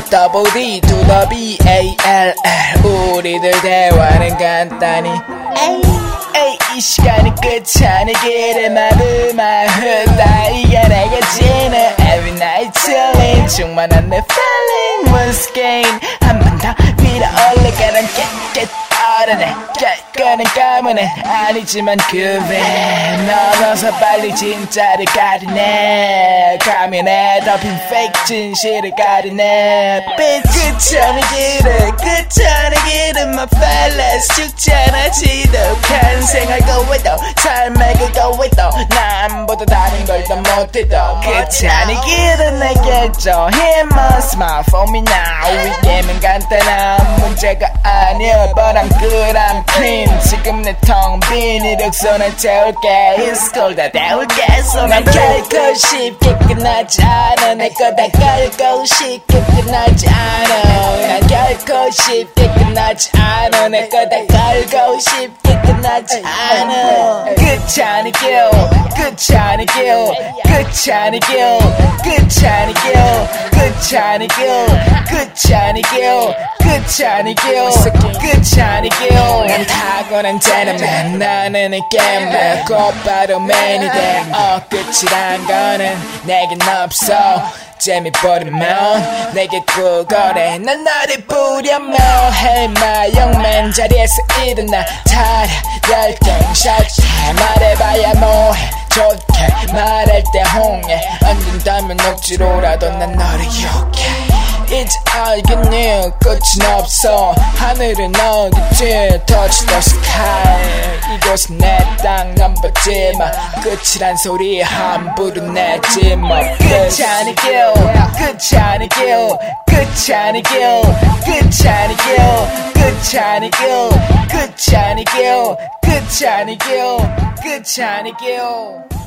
Double D to the BALL 우리들 대화는 간단히 에이 이 시간이 끝이 아니기를 마음만 흩날리게 내게 지는 Every night chilling 충만한 내 feeling once again 한 번 더 밀어올리게 난 깨끗 얼어내 깨끗한 가문은 아니지만 그래 넘어서 빨리 진짜를 가리네 가면에 덮인 fake 진실을 가리네 끝이 아니기를 끝이 아니기를 my fellas 죽지 않아 지독한 생활고 해도 삶의 그거 해도 남보다 다른 걸 더 못해도 끝이 아니기를 내게 줘 Hit my smile for me now 이게는 간단한 문제가 아니야 But I'm good I'm clean 지금 내 텅 빈 이력서는 채울게 It's cool 다 태울게 난 결코 쉽게 끝나지 않아 내 거 다 결코 쉽게 끝나지 않아 난 결코 쉽게 끝나지 않아 내 거 다 결코 쉽게 끝나지 않아 끝이 아니길 끝이 아니길 끝이 아니길 끝이 아니길 끝이 아니길 끝이 아니길 끝이 아니길 끝이 아니길 난 타고난 gentleman 나는 이 게임에 곧바로 맨이 돼 끝이란 거는 내겐 없어 재미 버리면 내게 구걸해 난 너를 부려며 Hey my young man 자리에서 일어나 타라 열등샷 말해봐야 뭐해 좋게 말할 때 홍해 언젠다면 억지로라도 난 너를 욕해 이제 알겠니 끝은 없어 하늘은 어디지 Touch the sky 이곳은 내 땅 넘보지마 끝이란 소리 함부로 내지마 끝이 아니길 끝이 아니길 끝이 아니길 끝이 아니길 끝이 아니길 끝이 아니길 끝이 아니길 끝이 아니길